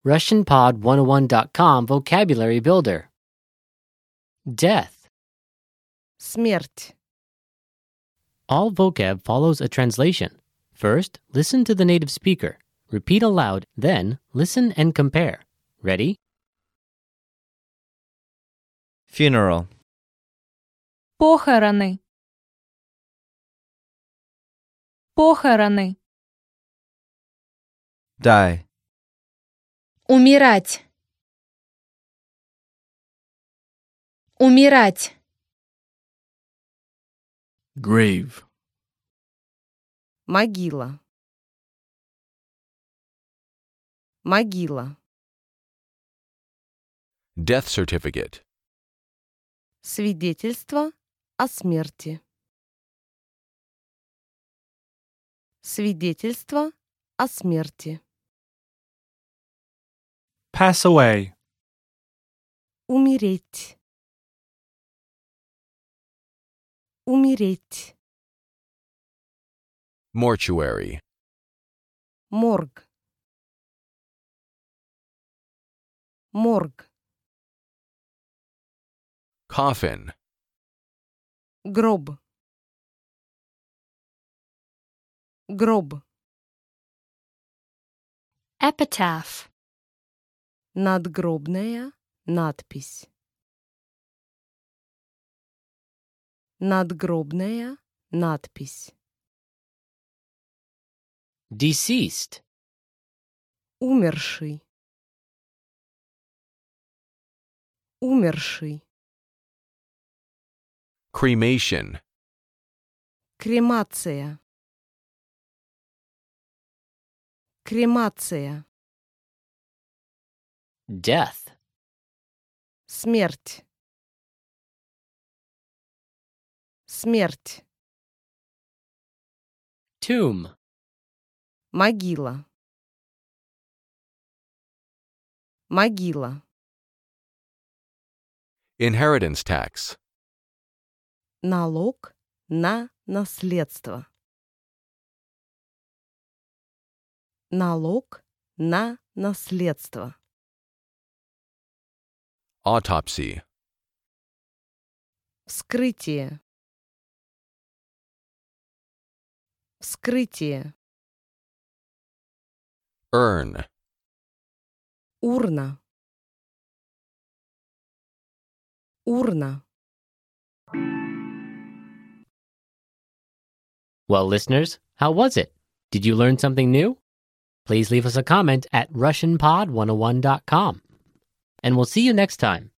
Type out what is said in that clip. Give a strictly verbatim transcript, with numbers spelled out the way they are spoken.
Russian Pod one oh one dot com Vocabulary Builder. Death. Смерть. All vocab follows a translation. First, listen to the native speaker. Repeat aloud, then listen and compare. Ready? Funeral. Похороны. Похороны. Die. Умирать. Умирать. Grave. Могила. Могила. Death certificate. Свидетельство о смерти. Свидетельство о смерти. Pass away. Умереть. Умереть. Mortuary. Морг. Морг. Coffin. Гроб. Гроб. Epitaph. Надгробная надпись. Надгробная надпись. Deceased. Умерший. Умерший. Cremation. Кремация. Кремация. Death. Смерть. Смерть. Tomb. Могила. Могила. Inheritance tax. Налог на наследство. Налог на наследство. Autopsy. Вскрытие. Вскрытие. Urn. Урна. Урна. Well, listeners, how was it? Did you learn something new? Please leave us a comment at Russian Pod one oh one dot com. And we'll see you next time.